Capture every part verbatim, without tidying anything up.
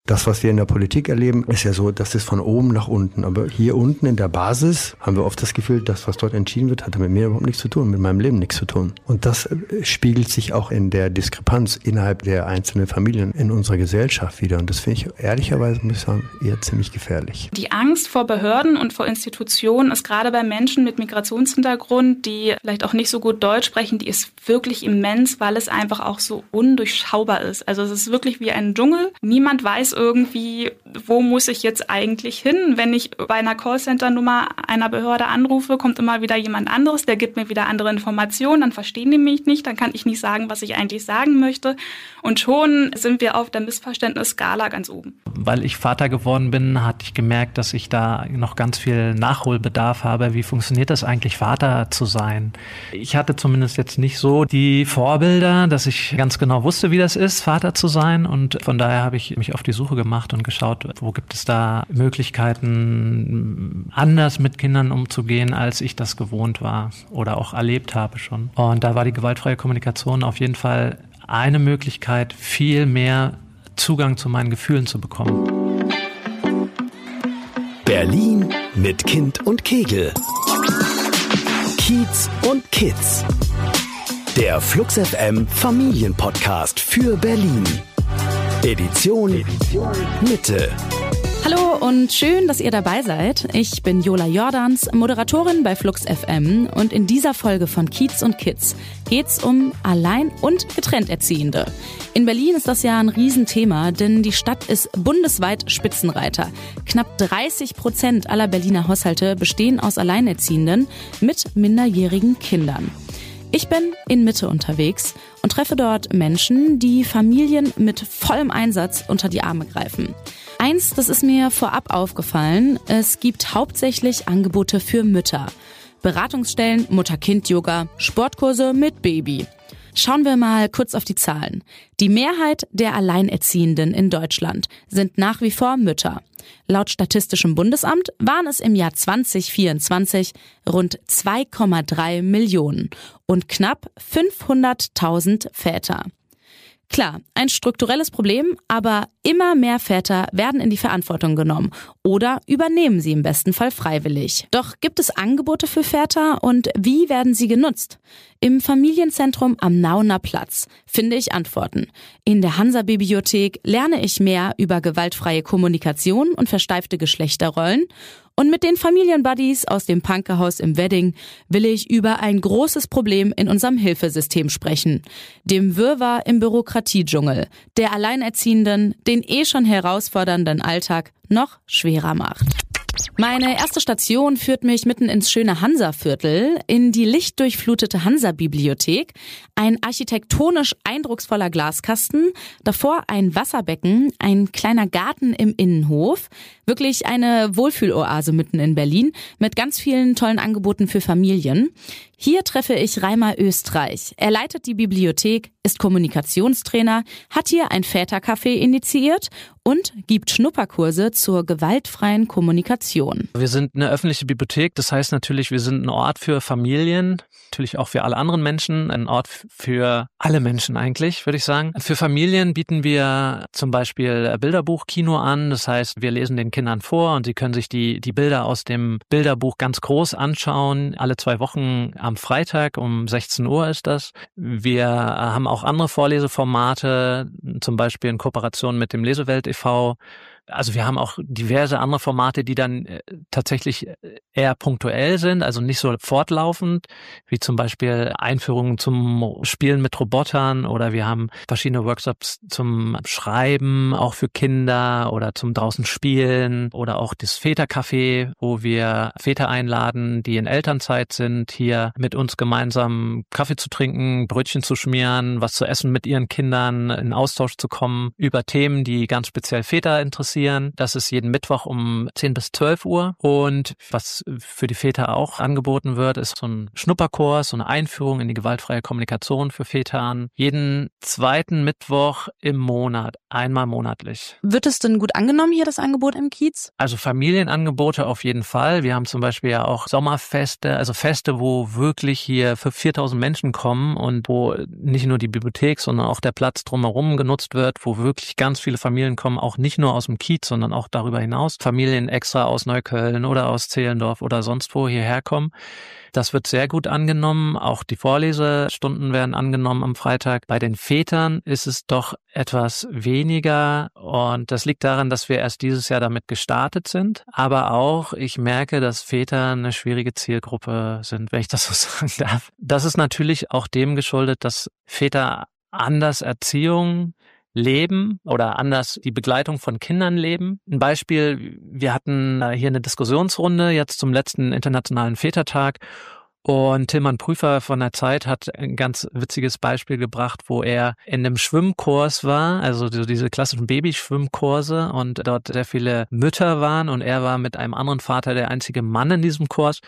Das, was wir in der Politik erleben, ist ja so, das ist von oben nach unten. Aber hier unten in der Basis haben wir oft das Gefühl, das, was dort entschieden wird, hat mit mir überhaupt nichts zu tun, mit meinem Leben nichts zu tun. Und das spiegelt sich auch in der Diskrepanz innerhalb der einzelnen Familien in unserer Gesellschaft wieder. Und das finde ich ehrlicherweise, muss ich sagen, eher ziemlich gefährlich. Die Angst vor Behörden und vor Institutionen ist gerade bei Menschen mit Migrationshintergrund, die vielleicht auch nicht so gut Deutsch sprechen, die ist wirklich immens, weil es einfach auch so undurchschaubar ist. Also es ist wirklich wie ein Dschungel. Niemand weiß irgendwie, wo muss ich jetzt eigentlich hin? Wenn ich bei einer Callcenter-Nummer einer Behörde anrufe, kommt immer wieder jemand anderes, der gibt mir wieder andere Informationen, dann verstehen die mich nicht, dann kann ich nicht sagen, was ich eigentlich sagen möchte. Und schon sind wir auf der Missverständnisskala ganz oben. Weil ich Vater geworden bin, hatte ich gemerkt, dass ich da noch ganz viel Nachholbedarf habe. Wie funktioniert das eigentlich, Vater zu sein? Ich hatte zumindest jetzt nicht so die Vorbilder, dass ich ganz genau wusste, wie das ist, Vater zu sein. Und von daher habe ich mich auf die Suche gemacht und geschaut, wo gibt es da Möglichkeiten, anders mit Kindern umzugehen, als ich das gewohnt war oder auch erlebt habe schon. Und da war die gewaltfreie Kommunikation auf jeden Fall eine Möglichkeit, viel mehr Zugang zu meinen Gefühlen zu bekommen. Berlin mit Kind und Kegel. Kiez und Kids. Der Flux F M Familienpodcast für Berlin. Edition, Edition Mitte. Hallo und schön, dass ihr dabei seid. Ich bin Jola Jordans, Moderatorin bei Flux F M und in dieser Folge von Kiez und Kids geht's um Allein- und Getrennterziehende. In Berlin ist das ja ein Riesenthema, denn die Stadt ist bundesweit Spitzenreiter. Knapp dreißig Prozent aller Berliner Haushalte bestehen aus Alleinerziehenden mit minderjährigen Kindern. Ich bin in Mitte unterwegs und treffe dort Menschen, die Familien mit vollem Einsatz unter die Arme greifen. Eins, das ist mir vorab aufgefallen, es gibt hauptsächlich Angebote für Mütter. Beratungsstellen, Mutter-Kind-Yoga, Sportkurse mit Baby. Schauen wir mal kurz auf die Zahlen. Die Mehrheit der Alleinerziehenden in Deutschland sind nach wie vor Mütter. Laut Statistischem Bundesamt waren es im Jahr zwanzig vierundzwanzig rund zwei Komma drei Millionen und knapp fünfhunderttausend Väter. Klar, ein strukturelles Problem, aber immer mehr Väter werden in die Verantwortung genommen oder übernehmen sie im besten Fall freiwillig. Doch gibt es Angebote für Väter und wie werden sie genutzt? Im Familienzentrum am Nauener Platz finde ich Antworten. In der Hansa-Bibliothek lerne ich mehr über gewaltfreie Kommunikation und versteifte Geschlechterrollen. Und mit den Familienbuddies aus dem Punkerhaus im Wedding will ich über ein großes Problem in unserem Hilfesystem sprechen. Dem Wirrwarr im Bürokratiedschungel, der Alleinerziehenden den eh schon herausfordernden Alltag noch schwerer macht. Meine erste Station führt mich mitten ins schöne Hansa-Viertel, in die lichtdurchflutete Hansa-Bibliothek, ein architektonisch eindrucksvoller Glaskasten, davor ein Wasserbecken, ein kleiner Garten im Innenhof, wirklich eine Wohlfühloase mitten in Berlin mit ganz vielen tollen Angeboten für Familien. Hier treffe ich Reimer Östreich. Er leitet die Bibliothek, ist Kommunikationstrainer, hat hier ein Vätercafé initiiert und gibt Schnupperkurse zur gewaltfreien Kommunikation. Wir sind eine öffentliche Bibliothek, das heißt natürlich, wir sind ein Ort für Familien, natürlich auch für alle anderen Menschen, ein Ort für alle Menschen eigentlich, würde ich sagen. Für Familien bieten wir zum Beispiel Bilderbuchkino an, das heißt, wir lesen den Kindern vor und sie können sich die, die Bilder aus dem Bilderbuch ganz groß anschauen, alle zwei Wochen am Freitag um sechzehn Uhr ist das. Wir haben auch andere Vorleseformate, zum Beispiel in Kooperation mit dem Lesewelt e V Also wir haben auch diverse andere Formate, die dann äh, tatsächlich eher punktuell sind, also nicht so fortlaufend, wie zum Beispiel Einführungen zum Spielen mit Robotern, oder wir haben verschiedene Workshops zum Schreiben, auch für Kinder, oder zum draußen Spielen, oder auch das Vätercafé, wo wir Väter einladen, die in Elternzeit sind, hier mit uns gemeinsam Kaffee zu trinken, Brötchen zu schmieren, was zu essen mit ihren Kindern, in Austausch zu kommen über Themen, die ganz speziell Väter interessieren. passieren. Das ist jeden Mittwoch um zehn bis zwölf Uhr. Und was für die Väter auch angeboten wird, ist so ein Schnupperkurs, so eine Einführung in die gewaltfreie Kommunikation für Väter an. Jeden zweiten Mittwoch im Monat, einmal monatlich. Wird es denn gut angenommen hier, das Angebot im Kiez? Also Familienangebote auf jeden Fall. Wir haben zum Beispiel ja auch Sommerfeste, also Feste, wo wirklich hier für viertausend Menschen kommen und wo nicht nur die Bibliothek, sondern auch der Platz drumherum genutzt wird, wo wirklich ganz viele Familien kommen, auch nicht nur aus dem Kiez, sondern auch darüber hinaus. Familien extra aus Neukölln oder aus Zehlendorf oder sonst wo hierher kommen. Das wird sehr gut angenommen. Auch die Vorlesestunden werden angenommen am Freitag. Bei den Vätern ist es doch etwas weniger und das liegt daran, dass wir erst dieses Jahr damit gestartet sind. Aber auch, ich merke, dass Väter eine schwierige Zielgruppe sind, wenn ich das so sagen darf. Das ist natürlich auch dem geschuldet, dass Väter anders Erziehung leben oder anders die Begleitung von Kindern leben. Ein Beispiel, wir hatten hier eine Diskussionsrunde jetzt zum letzten Internationalen Vätertag und Tilman Prüfer von der Zeit hat ein ganz witziges Beispiel gebracht, wo er in einem Schwimmkurs war, also diese klassischen Babyschwimmkurse und dort sehr viele Mütter waren und er war mit einem anderen Vater der einzige Mann in diesem Kurs.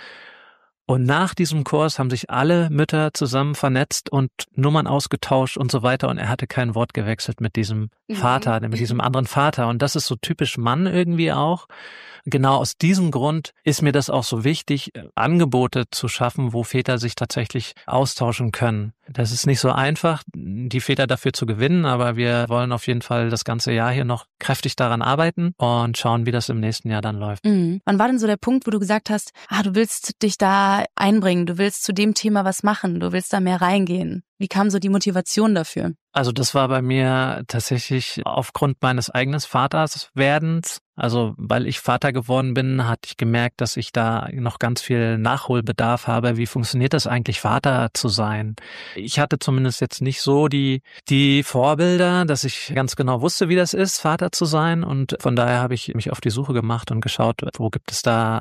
Und nach diesem Kurs haben sich alle Mütter zusammen vernetzt und Nummern ausgetauscht und so weiter. Und er hatte kein Wort gewechselt mit diesem Vater, mit diesem anderen Vater. Und das ist so typisch Mann irgendwie auch. Genau aus diesem Grund ist mir das auch so wichtig, Angebote zu schaffen, wo Väter sich tatsächlich austauschen können. Das ist nicht so einfach, die Väter dafür zu gewinnen, aber wir wollen auf jeden Fall das ganze Jahr hier noch kräftig daran arbeiten und schauen, wie das im nächsten Jahr dann läuft. Mhm. Wann war denn so der Punkt, wo du gesagt hast, ah, du willst dich da einbringen, du willst zu dem Thema was machen, du willst da mehr reingehen? Wie kam so die Motivation dafür? Also das war bei mir tatsächlich aufgrund meines eigenen Vaterswerdens. Also weil ich Vater geworden bin, hatte ich gemerkt, dass ich da noch ganz viel Nachholbedarf habe. Wie funktioniert das eigentlich, Vater zu sein? Ich hatte zumindest jetzt nicht so die die Vorbilder, dass ich ganz genau wusste, wie das ist, Vater zu sein. Und von daher habe ich mich auf die Suche gemacht und geschaut, wo gibt es da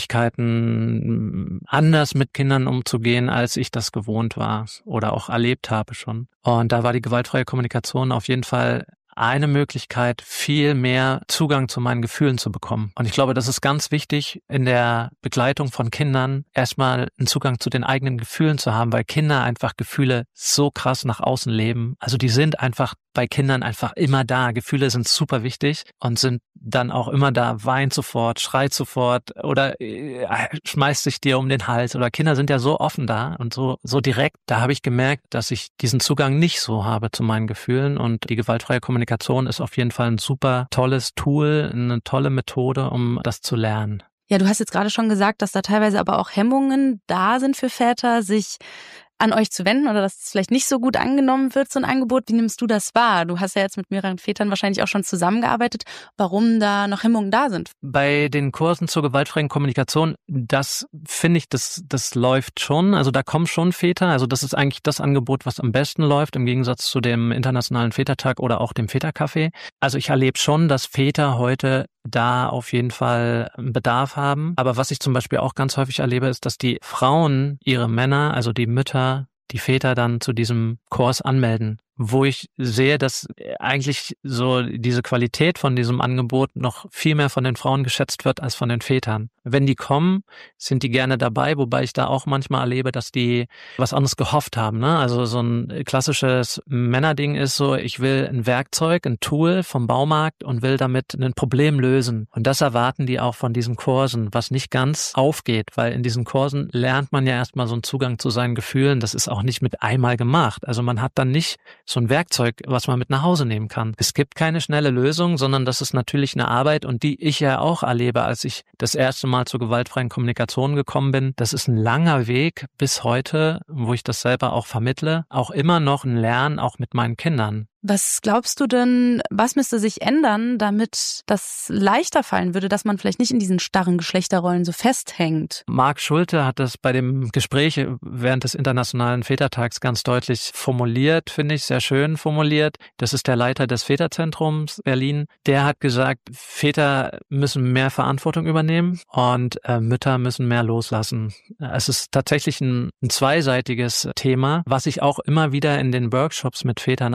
Möglichkeiten, anders mit Kindern umzugehen, als ich das gewohnt war oder auch erlebt habe schon. Und da war die gewaltfreie Kommunikation auf jeden Fall eine Möglichkeit, viel mehr Zugang zu meinen Gefühlen zu bekommen. Und ich glaube, das ist ganz wichtig, in der Begleitung von Kindern erstmal einen Zugang zu den eigenen Gefühlen zu haben, weil Kinder einfach Gefühle so krass nach außen leben. Also die sind einfach bei Kindern einfach immer da. Gefühle sind super wichtig und sind dann auch immer da. Weint sofort, schreit sofort oder äh, schmeißt sich dir um den Hals. Oder Kinder sind ja so offen da und so so direkt. Da habe ich gemerkt, dass ich diesen Zugang nicht so habe zu meinen Gefühlen. Und die gewaltfreie Kommunikation ist auf jeden Fall ein super tolles Tool, eine tolle Methode, um das zu lernen. Ja, du hast jetzt gerade schon gesagt, dass da teilweise aber auch Hemmungen da sind für Väter, sich an euch zu wenden oder dass es vielleicht nicht so gut angenommen wird, so ein Angebot. Wie nimmst du das wahr? Du hast ja jetzt mit mehreren Vätern wahrscheinlich auch schon zusammengearbeitet, warum da noch Hemmungen da sind. Bei den Kursen zur gewaltfreien Kommunikation, das finde ich, das das läuft schon. Also da kommen schon Väter. Also das ist eigentlich das Angebot, was am besten läuft, im Gegensatz zu dem Internationalen Vätertag oder auch dem Vätercafé. Also ich erlebe schon, dass Väter heute da auf jeden Fall Bedarf haben. Aber was ich zum Beispiel auch ganz häufig erlebe, ist, dass die Frauen ihre Männer, also die Mütter, die Väter dann zu diesem Kurs anmelden, wo ich sehe, dass eigentlich so diese Qualität von diesem Angebot noch viel mehr von den Frauen geschätzt wird als von den Vätern. Wenn die kommen, sind die gerne dabei, wobei ich da auch manchmal erlebe, dass die was anderes gehofft haben, ne? Also so ein klassisches Männerding ist so, ich will ein Werkzeug, ein Tool vom Baumarkt und will damit ein Problem lösen. Und das erwarten die auch von diesen Kursen, was nicht ganz aufgeht, weil in diesen Kursen lernt man ja erstmal so einen Zugang zu seinen Gefühlen. Das ist auch nicht mit einmal gemacht. Also man hat dann nicht so ein Werkzeug, was man mit nach Hause nehmen kann. Es gibt keine schnelle Lösung, sondern das ist natürlich eine Arbeit und die ich ja auch erlebe, als ich das erste Mal zur gewaltfreien Kommunikation gekommen bin. Das ist ein langer Weg bis heute, wo ich das selber auch vermittle. Auch immer noch ein Lernen, auch mit meinen Kindern. Was glaubst du denn, was müsste sich ändern, damit das leichter fallen würde, dass man vielleicht nicht in diesen starren Geschlechterrollen so festhängt? Marc Schulte hat das bei dem Gespräch während des Internationalen Vätertags ganz deutlich formuliert, finde ich, sehr schön formuliert. Das ist der Leiter des Väterzentrums Berlin. Der hat gesagt, Väter müssen mehr Verantwortung übernehmen und äh, Mütter müssen mehr loslassen. Es ist tatsächlich ein, ein zweiseitiges Thema, was ich auch immer wieder in den Workshops mit Vätern erlebe,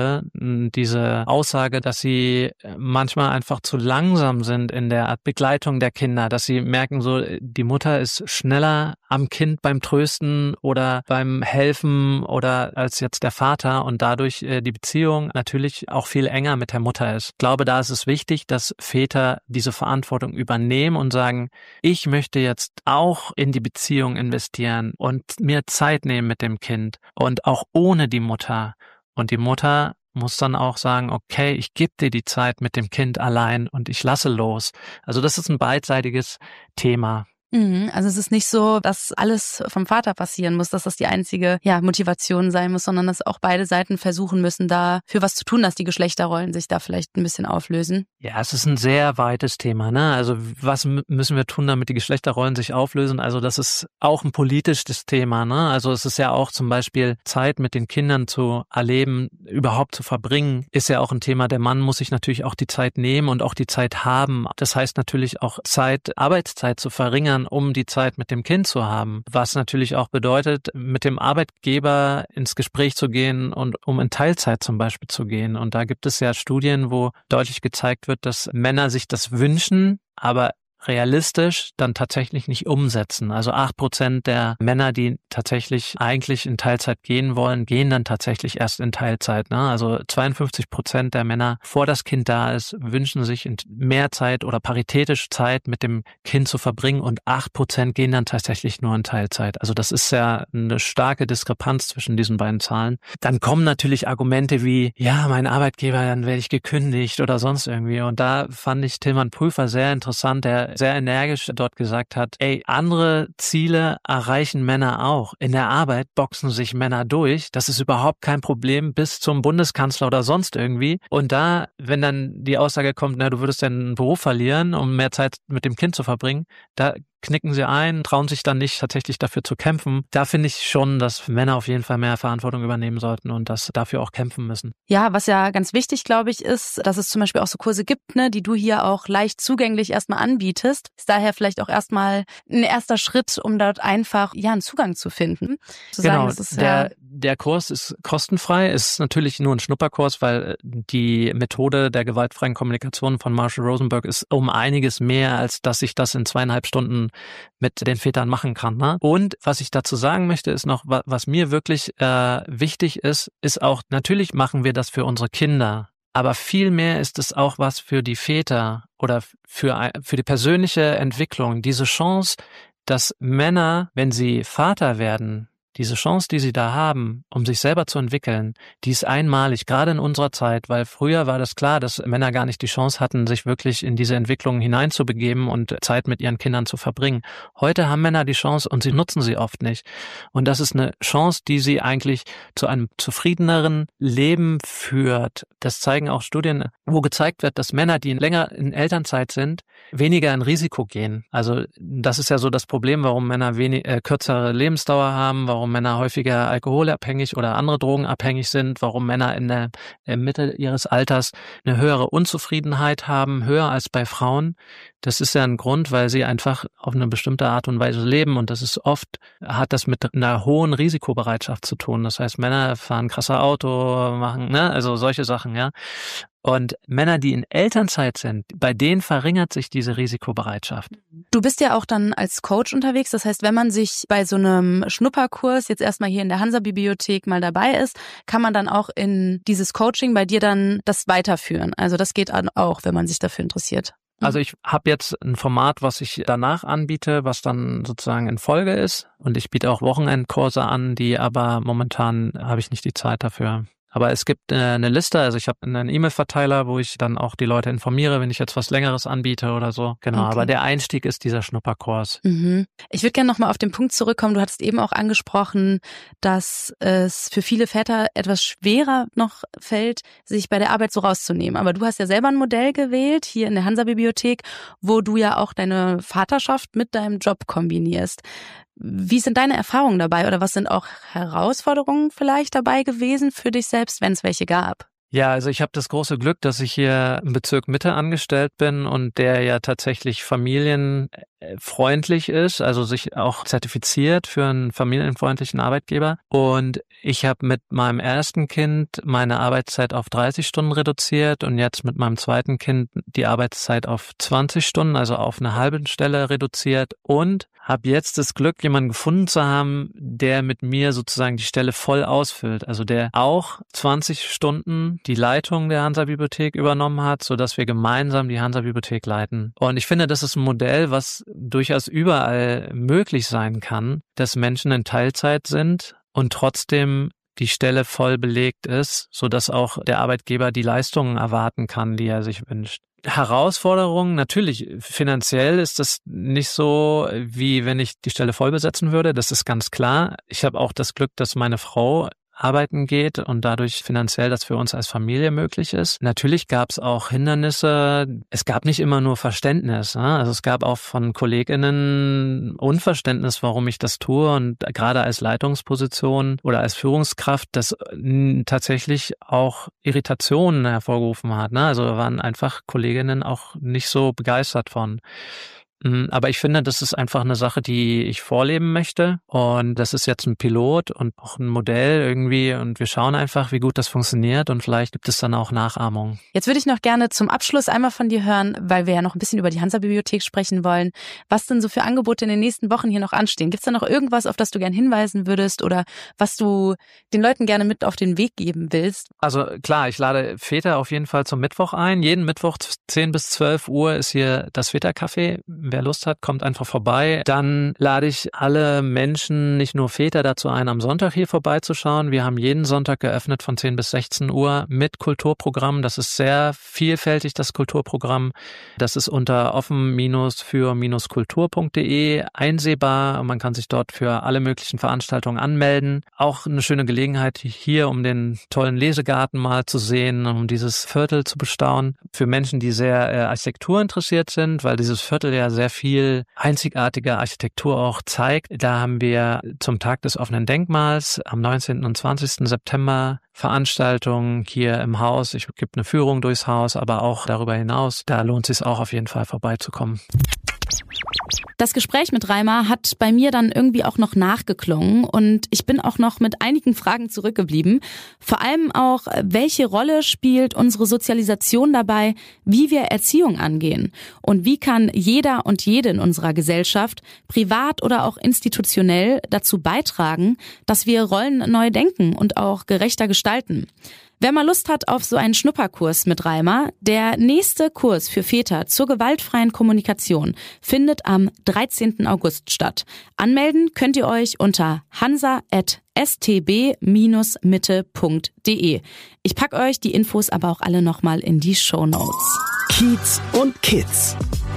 habe, diese Aussage, dass sie manchmal einfach zu langsam sind in der Begleitung der Kinder, dass sie merken, so die Mutter ist schneller am Kind beim Trösten oder beim Helfen oder als jetzt der Vater und dadurch die Beziehung natürlich auch viel enger mit der Mutter ist. Ich glaube, da ist es wichtig, dass Väter diese Verantwortung übernehmen und sagen, ich möchte jetzt auch in die Beziehung investieren und mir Zeit nehmen mit dem Kind und auch ohne die Mutter. Und die Mutter muss dann auch sagen, okay, ich gebe dir die Zeit mit dem Kind allein und ich lasse los. Also das ist ein beidseitiges Thema. Also es ist nicht so, dass alles vom Vater passieren muss, dass das die einzige ja, Motivation sein muss, sondern dass auch beide Seiten versuchen müssen, da für was zu tun, dass die Geschlechterrollen sich da vielleicht ein bisschen auflösen. Ja, es ist ein sehr weites Thema, ne? Also was müssen wir tun, damit die Geschlechterrollen sich auflösen? Also das ist auch ein politisches Thema, ne? Also es ist ja auch zum Beispiel Zeit mit den Kindern zu erleben, überhaupt zu verbringen, ist ja auch ein Thema. Der Mann muss sich natürlich auch die Zeit nehmen und auch die Zeit haben. Das heißt natürlich auch Zeit, Arbeitszeit zu verringern, um die Zeit mit dem Kind zu haben. Was natürlich auch bedeutet, mit dem Arbeitgeber ins Gespräch zu gehen und um in Teilzeit zum Beispiel zu gehen. Und da gibt es ja Studien, wo deutlich gezeigt wird, dass Männer sich das wünschen, aber realistisch dann tatsächlich nicht umsetzen. Also acht Prozent der Männer, die tatsächlich eigentlich in Teilzeit gehen wollen, gehen dann tatsächlich erst in Teilzeit. Ne? Also zweiundfünfzig Prozent der Männer, vor das Kind da ist, wünschen sich mehr Zeit oder paritätisch Zeit mit dem Kind zu verbringen und acht Prozent gehen dann tatsächlich nur in Teilzeit. Also das ist ja eine starke Diskrepanz zwischen diesen beiden Zahlen. Dann kommen natürlich Argumente wie, ja, mein Arbeitgeber, dann werde ich gekündigt oder sonst irgendwie. Und da fand ich Tilman Prüfer sehr interessant, der sehr energisch dort gesagt hat, ey, andere Ziele erreichen Männer auch. In der Arbeit boxen sich Männer durch. Das ist überhaupt kein Problem bis zum Bundeskanzler oder sonst irgendwie. Und da, wenn dann die Aussage kommt, na, du würdest deinen Beruf verlieren, um mehr Zeit mit dem Kind zu verbringen, da knicken sie ein, trauen sich dann nicht tatsächlich dafür zu kämpfen. Da finde ich schon, dass Männer auf jeden Fall mehr Verantwortung übernehmen sollten und das dafür auch kämpfen müssen. Ja, was ja ganz wichtig, glaube ich, ist, dass es zum Beispiel auch so Kurse gibt, ne, die du hier auch leicht zugänglich erstmal anbietest. Ist daher vielleicht auch erstmal ein erster Schritt, um dort einfach ja einen Zugang zu finden. Zu genau, sagen, das ist, der, ja der Kurs ist kostenfrei, ist natürlich nur ein Schnupperkurs, weil die Methode der gewaltfreien Kommunikation von Marshall Rosenberg ist um einiges mehr, als dass ich das in zweieinhalb Stunden mit den Vätern machen kann. Ne? Und was ich dazu sagen möchte, ist noch, was mir wirklich äh, wichtig ist, ist auch, natürlich machen wir das für unsere Kinder, aber viel mehr ist es auch was für die Väter oder für, für die persönliche Entwicklung. Diese Chance, dass Männer, wenn sie Vater werden, diese Chance, die sie da haben, um sich selber zu entwickeln, die ist einmalig, gerade in unserer Zeit, weil früher war das klar, dass Männer gar nicht die Chance hatten, sich wirklich in diese Entwicklung hineinzubegeben und Zeit mit ihren Kindern zu verbringen. Heute haben Männer die Chance und sie nutzen sie oft nicht. Und das ist eine Chance, die sie eigentlich zu einem zufriedeneren Leben führt. Das zeigen auch Studien, wo gezeigt wird, dass Männer, die länger in Elternzeit sind, weniger in Risiko gehen. Also das ist ja so das Problem, warum Männer wenig, äh, kürzere Lebensdauer haben, warum warum Männer häufiger alkoholabhängig oder andere Drogen abhängig sind, warum Männer in der, in der Mitte ihres Alters eine höhere Unzufriedenheit haben, höher als bei Frauen. Das ist ja ein Grund, weil sie einfach auf eine bestimmte Art und Weise leben und das ist oft, hat das mit einer hohen Risikobereitschaft zu tun. Das heißt, Männer fahren krasser Auto, machen, ne, also solche Sachen, ja. Und Männer, die in Elternzeit sind, bei denen verringert sich diese Risikobereitschaft. Du bist ja auch dann als Coach unterwegs. Das heißt, wenn man sich bei so einem Schnupperkurs jetzt erstmal hier in der Hansa-Bibliothek mal dabei ist, kann man dann auch in dieses Coaching bei dir dann das weiterführen. Also das geht auch, wenn man sich dafür interessiert. Also ich habe jetzt ein Format, was ich danach anbiete, was dann sozusagen in Folge ist. Und ich biete auch Wochenendkurse an, die aber momentan habe ich nicht die Zeit dafür. Aber es gibt eine Liste, also ich habe einen E-Mail-Verteiler, wo ich dann auch die Leute informiere, wenn ich jetzt was Längeres anbiete oder so. Genau, okay. Aber der Einstieg ist dieser Schnupperkurs. Mhm. Ich würde gerne nochmal auf den Punkt zurückkommen. Du hattest eben auch angesprochen, dass es für viele Väter etwas schwerer noch fällt, sich bei der Arbeit so rauszunehmen. Aber du hast ja selber ein Modell gewählt, hier in der Hansa-Bibliothek, wo du ja auch deine Vaterschaft mit deinem Job kombinierst. Wie sind deine Erfahrungen dabei oder was sind auch Herausforderungen vielleicht dabei gewesen für dich selbst, wenn es welche gab? Ja, also ich habe das große Glück, dass ich hier im Bezirk Mitte angestellt bin und der ja tatsächlich Familien freundlich ist, also sich auch zertifiziert für einen familienfreundlichen Arbeitgeber. Und ich habe mit meinem ersten Kind meine Arbeitszeit auf dreißig Stunden reduziert und jetzt mit meinem zweiten Kind die Arbeitszeit auf zwanzig Stunden, also auf eine halbe Stelle reduziert, und habe jetzt das Glück, jemanden gefunden zu haben, der mit mir sozusagen die Stelle voll ausfüllt, also der auch zwanzig Stunden die Leitung der Hansa-Bibliothek übernommen hat, sodass wir gemeinsam die Hansa-Bibliothek leiten. Und ich finde, das ist ein Modell, was durchaus überall möglich sein kann, dass Menschen in Teilzeit sind und trotzdem die Stelle voll belegt ist, sodass auch der Arbeitgeber die Leistungen erwarten kann, die er sich wünscht. Herausforderungen, natürlich, finanziell ist das nicht so, wie wenn ich die Stelle voll besetzen würde, das ist ganz klar. Ich habe auch das Glück, dass meine Frau arbeiten geht und dadurch finanziell das für uns als Familie möglich ist. Natürlich gab es auch Hindernisse. Es gab nicht immer nur Verständnis. Ne? Also es gab auch von KollegInnen Unverständnis, warum ich das tue, und gerade als Leitungsposition oder als Führungskraft das tatsächlich auch Irritationen hervorgerufen hat. Ne? Also waren einfach KollegInnen auch nicht so begeistert von. Aber ich finde, das ist einfach eine Sache, die ich vorleben möchte, und das ist jetzt ein Pilot und auch ein Modell irgendwie, und wir schauen einfach, wie gut das funktioniert, und vielleicht gibt es dann auch Nachahmung. Jetzt würde ich noch gerne zum Abschluss einmal von dir hören, weil wir ja noch ein bisschen über die Hansa-Bibliothek sprechen wollen, was denn so für Angebote in den nächsten Wochen hier noch anstehen. Gibt es da noch irgendwas, auf das du gern hinweisen würdest oder was du den Leuten gerne mit auf den Weg geben willst? Also klar, ich lade Väter auf jeden Fall zum Mittwoch ein. Jeden Mittwoch zehn bis zwölf Uhr ist hier das Vätercafé. Wer Lust hat, kommt einfach vorbei. Dann lade ich alle Menschen, nicht nur Väter, dazu ein, am Sonntag hier vorbeizuschauen. Wir haben jeden Sonntag geöffnet von zehn bis sechzehn Uhr mit Kulturprogramm. Das ist sehr vielfältig, das Kulturprogramm. Das ist unter offen für kultur punkt de einsehbar. Man kann sich dort für alle möglichen Veranstaltungen anmelden. Auch eine schöne Gelegenheit hier, um den tollen Lesegarten mal zu sehen, um dieses Viertel zu bestaunen. Für Menschen, die sehr äh, Architektur interessiert sind, weil dieses Viertel ja sehr viel einzigartige Architektur auch zeigt. Da haben wir zum Tag des offenen Denkmals am neunzehnten und zwanzigsten September Veranstaltungen hier im Haus. Ich gebe eine Führung durchs Haus, aber auch darüber hinaus. Da lohnt es sich auch auf jeden Fall vorbeizukommen. Das Gespräch mit Reimer hat bei mir dann irgendwie auch noch nachgeklungen, und ich bin auch noch mit einigen Fragen zurückgeblieben. Vor allem auch, welche Rolle spielt unsere Sozialisation dabei, wie wir Erziehung angehen? Und wie kann jeder und jede in unserer Gesellschaft, privat oder auch institutionell, dazu beitragen, dass wir Rollen neu denken und auch gerechter gestalten? Wer mal Lust hat auf so einen Schnupperkurs mit Reimer, der nächste Kurs für Väter zur gewaltfreien Kommunikation findet am dreizehnten August statt. Anmelden könnt ihr euch unter hansa at s t b dash mitte punkt de. Ich pack euch die Infos aber auch alle nochmal in die Shownotes. Kiez und Kids.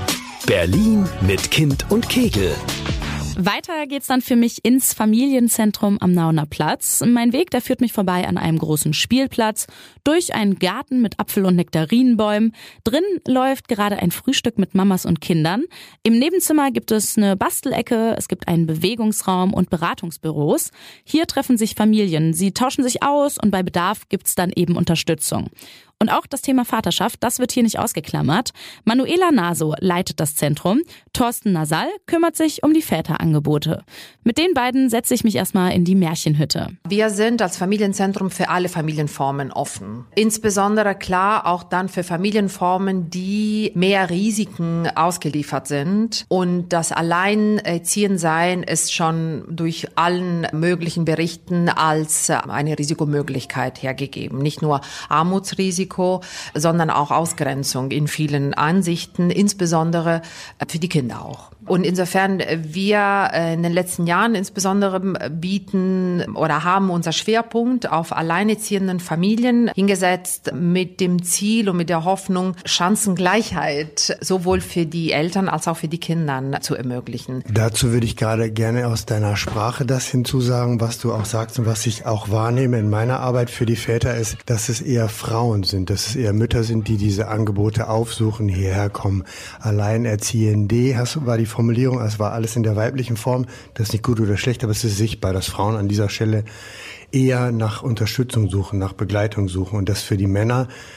Berlin mit Kind und Kegel. Weiter geht's dann für mich ins Familienzentrum am Nauener Platz. Mein Weg, der führt mich vorbei an einem großen Spielplatz, durch einen Garten mit Apfel- und Nektarinenbäumen. Drin läuft gerade ein Frühstück mit Mamas und Kindern. Im Nebenzimmer gibt es eine Bastelecke, es gibt einen Bewegungsraum und Beratungsbüros. Hier treffen sich Familien, sie tauschen sich aus, und bei Bedarf gibt's dann eben Unterstützung. Und auch das Thema Vaterschaft, das wird hier nicht ausgeklammert. Manuela Naso leitet das Zentrum. Thorsten Nasal kümmert sich um die Väterangebote. Mit den beiden setze ich mich erstmal in die Märchenhütte. Wir sind als Familienzentrum für alle Familienformen offen. Insbesondere klar auch dann für Familienformen, die mehr Risiken ausgeliefert sind. Und das Alleinerziehensein ist schon durch allen möglichen Berichten als eine Risikomöglichkeit hergegeben. Nicht nur Armutsrisiko, sondern auch Ausgrenzung in vielen Ansichten, insbesondere für die Kinder auch. Und insofern wir in den letzten Jahren insbesondere bieten oder haben unser Schwerpunkt auf alleinerziehenden Familien hingesetzt mit dem Ziel und mit der Hoffnung, Chancengleichheit sowohl für die Eltern als auch für die Kinder zu ermöglichen. Dazu würde ich gerade gerne aus deiner Sprache das hinzusagen, was du auch sagst und was ich auch wahrnehme in meiner Arbeit für die Väter ist, dass es eher Frauen sind, dass es eher Mütter sind, die diese Angebote aufsuchen, hierher kommen. Alleinerziehende, hast, war die Formulierung, es war alles in der weiblichen Form, das ist nicht gut oder schlecht, aber es ist sichtbar, dass Frauen an dieser Stelle eher nach Unterstützung suchen, nach Begleitung suchen, und dass für die Männer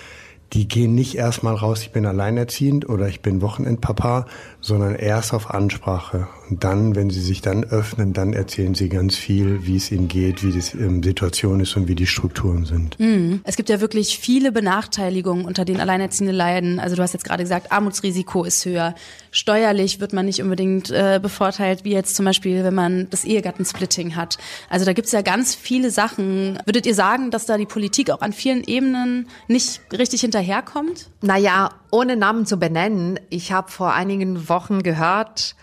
Die gehen nicht erstmal raus, ich bin alleinerziehend oder ich bin Wochenendpapa, sondern erst auf Ansprache. Und dann, wenn sie sich dann öffnen, dann erzählen sie ganz viel, wie es ihnen geht, wie die ähm, Situation ist und wie die Strukturen sind. Mhm. Es gibt ja wirklich viele Benachteiligungen, unter denen Alleinerziehende leiden. Also du hast jetzt gerade gesagt, Armutsrisiko ist höher. Steuerlich wird man nicht unbedingt äh, bevorteilt, wie jetzt zum Beispiel, wenn man das Ehegattensplitting hat. Also da gibt's ja ganz viele Sachen. Würdet ihr sagen, dass da die Politik auch an vielen Ebenen nicht richtig hinterherkommt? Naja, ohne Namen zu benennen, ich habe vor einigen Wochen gehört,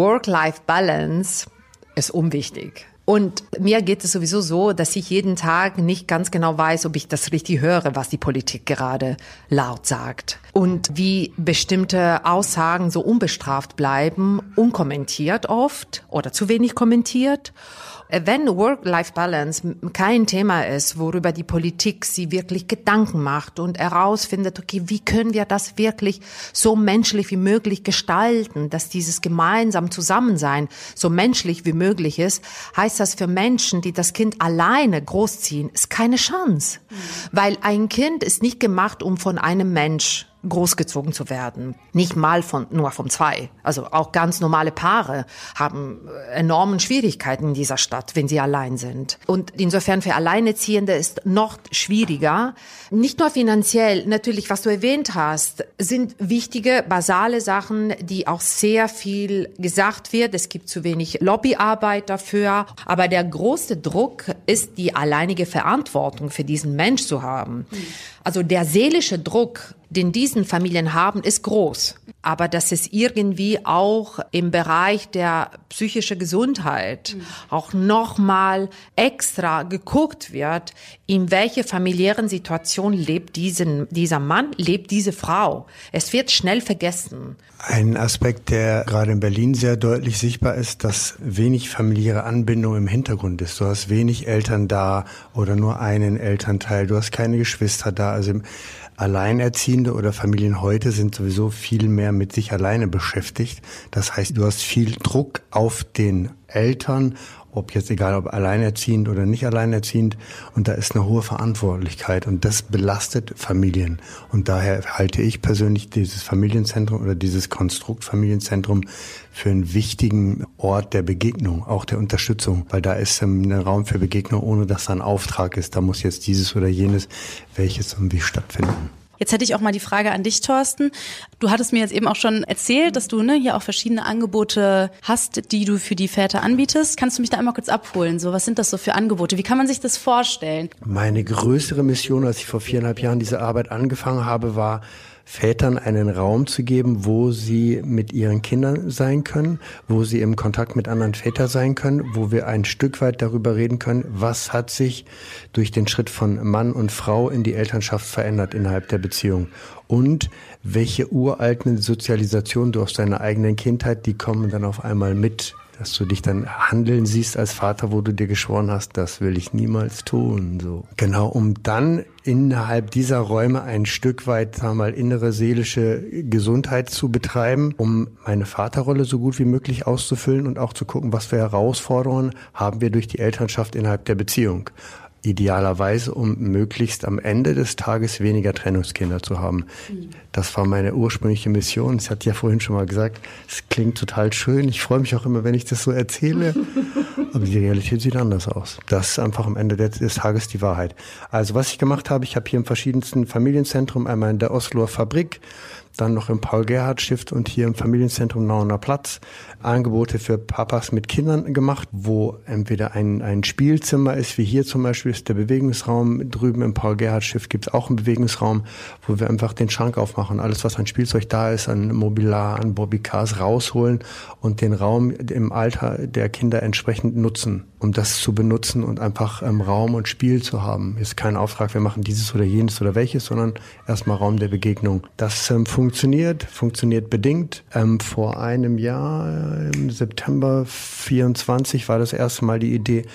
Work-Life-Balance ist unwichtig. Und mir geht es sowieso so, dass ich jeden Tag nicht ganz genau weiß, ob ich das richtig höre, was die Politik gerade laut sagt. Und wie bestimmte Aussagen so unbestraft bleiben, unkommentiert oft oder zu wenig kommentiert. Wenn Work-Life-Balance kein Thema ist, worüber die Politik sie wirklich Gedanken macht und herausfindet, okay, wie können wir das wirklich so menschlich wie möglich gestalten, dass dieses gemeinsam Zusammensein so menschlich wie möglich ist, heißt das für Menschen, die das Kind alleine großziehen, ist keine Chance. Mhm. Weil ein Kind ist nicht gemacht, um von einem Mensch großgezogen zu werden. Nicht mal von, nur von zwei. Also auch ganz normale Paare haben enorme Schwierigkeiten in dieser Stadt, wenn sie allein sind. Und insofern für Alleinerziehende ist noch schwieriger. Nicht nur finanziell, natürlich, was du erwähnt hast, sind wichtige, basale Sachen, die auch sehr viel gesagt wird. Es gibt zu wenig Lobbyarbeit dafür. Aber der große Druck ist, die alleinige Verantwortung für diesen Mensch zu haben. Also der seelische Druck, den diesen Familien haben, ist groß. Aber dass es irgendwie auch im Bereich der psychischen Gesundheit mhm. auch nochmal extra geguckt wird, in welche familiären Situation lebt diesen, dieser Mann, lebt diese Frau. Es wird schnell vergessen. Ein Aspekt, der gerade in Berlin sehr deutlich sichtbar ist, dass wenig familiäre Anbindung im Hintergrund ist. Du hast wenig Eltern da oder nur einen Elternteil. Du hast keine Geschwister da. Also Alleinerziehende oder Familien heute sind sowieso viel mehr mit sich alleine beschäftigt. Das heißt, du hast viel Druck auf den Eltern, ob jetzt egal ob alleinerziehend oder nicht alleinerziehend. Und da ist eine hohe Verantwortlichkeit und das belastet Familien. Und daher halte ich persönlich dieses Familienzentrum oder dieses Konstrukt Familienzentrum für einen wichtigen Ort der Begegnung, auch der Unterstützung. Weil da ist ein Raum für Begegnung, ohne dass da ein Auftrag ist. Da muss jetzt dieses oder jenes, welches und wie stattfinden. Jetzt hätte ich auch mal die Frage an dich, Thorsten. Du hattest mir jetzt eben auch schon erzählt, dass du ne, hier auch verschiedene Angebote hast, die du für die Väter anbietest. Kannst du mich da einmal kurz abholen? So, was sind das so für Angebote? Wie kann man sich das vorstellen? Meine größere Mission, als ich vor viereinhalb Jahren diese Arbeit angefangen habe, war, Vätern einen Raum zu geben, wo sie mit ihren Kindern sein können, wo sie im Kontakt mit anderen Vätern sein können, wo wir ein Stück weit darüber reden können, was hat sich durch den Schritt von Mann und Frau in die Elternschaft verändert innerhalb der Beziehung und welche uralten Sozialisationen du aus deiner eigenen Kindheit, die kommen dann auf einmal mit. Dass du dich dann handeln siehst als Vater, wo du dir geschworen hast, das will ich niemals tun. So. Genau, um dann innerhalb dieser Räume ein Stück weit, sagen wir mal, innere seelische Gesundheit zu betreiben, um meine Vaterrolle so gut wie möglich auszufüllen und auch zu gucken, was für Herausforderungen haben wir durch die Elternschaft innerhalb der Beziehung. Idealerweise, um möglichst am Ende des Tages weniger Trennungskinder zu haben. Das war meine ursprüngliche Mission. Ich hatte ja vorhin schon mal gesagt, es klingt total schön. Ich freue mich auch immer, wenn ich das so erzähle. Aber die Realität sieht anders aus. Das ist einfach am Ende des Tages die Wahrheit. Also was ich gemacht habe, ich habe hier im verschiedensten Familienzentrum, einmal in der Osloer Fabrik, dann noch im Paul-Gerhardt-Stift und hier im Familienzentrum Nauener Platz Angebote für Papas mit Kindern gemacht, wo entweder ein, ein Spielzimmer ist, wie hier zum Beispiel ist der Bewegungsraum. Drüben im Paul-Gerhardt-Stift gibt es auch einen Bewegungsraum, wo wir einfach den Schrank aufmachen. Alles, was an Spielzeug da ist, an Mobiliar, an Bobbycars rausholen und den Raum im Alter der Kinder entsprechend nutzen, um das zu benutzen und einfach ähm, Raum und Spiel zu haben. Ist kein Auftrag, wir machen dieses oder jenes oder welches, sondern erstmal Raum der Begegnung. Das ähm, funktioniert, funktioniert bedingt. Ähm, vor einem Jahr, im September vierundzwanzig, war das erste Mal die Idee,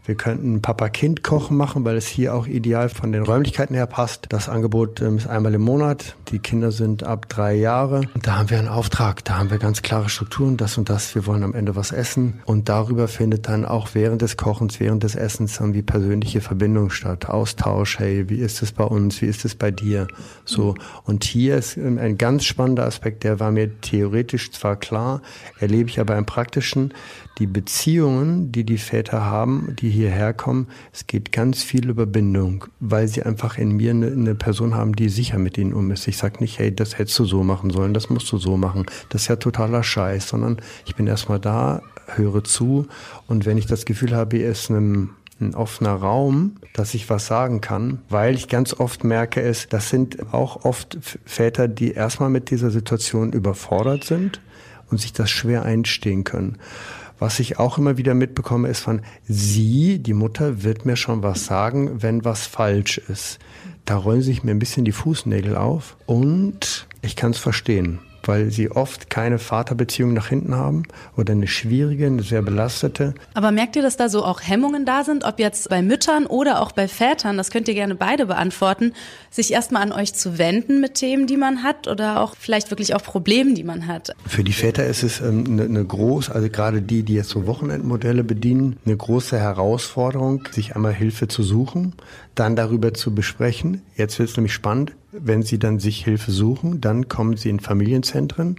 Wir könnten Papa-Kind-Kochen machen, weil es hier auch ideal von den Räumlichkeiten her passt. Das Angebot ähm, ist einmal im Monat. Die Kinder sind ab drei Jahre. Und da haben wir einen Auftrag. Da haben wir ganz klare Strukturen, das und das. Wir wollen am Ende was essen. Und darüber findet dann auch während des Kochens, während des Essens irgendwie persönliche Verbindung statt. Austausch, hey, wie ist es bei uns? Wie ist es bei dir? So. Und hier ist ein ganz spannender Aspekt, der war mir theoretisch zwar klar, erlebe ich aber im Praktischen. Die Beziehungen, die die Väter haben, die hierher kommen, es geht ganz viel über Bindung, weil sie einfach in mir eine, eine Person haben, die sicher mit ihnen um ist. Ich sage nicht, hey, das hättest du so machen sollen, das musst du so machen, das ist ja totaler Scheiß, sondern ich bin erstmal da, höre zu und wenn ich das Gefühl habe, hier ist ein, ein offener Raum, dass ich was sagen kann, weil ich ganz oft merke es, das sind auch oft Väter, die erstmal mit dieser Situation überfordert sind und sich das schwer einstehen können. Was ich auch immer wieder mitbekomme, ist von sie, die Mutter, wird mir schon was sagen, wenn was falsch ist. Da rollen sich mir ein bisschen die Fußnägel auf und ich kann es verstehen, weil sie oft keine Vaterbeziehung nach hinten haben oder eine schwierige, eine sehr belastete. Aber merkt ihr, dass da so auch Hemmungen da sind, ob jetzt bei Müttern oder auch bei Vätern, das könnt ihr gerne beide beantworten, sich erstmal an euch zu wenden mit Themen, die man hat oder auch vielleicht wirklich auch Problemen, die man hat? Für die Väter ist es ähm, eine, eine groß, also gerade die, die jetzt so Wochenendmodelle bedienen, eine große Herausforderung, sich einmal Hilfe zu suchen, dann darüber zu besprechen. Jetzt wird es nämlich spannend. Wenn sie dann sich Hilfe suchen, dann kommen sie in Familienzentren,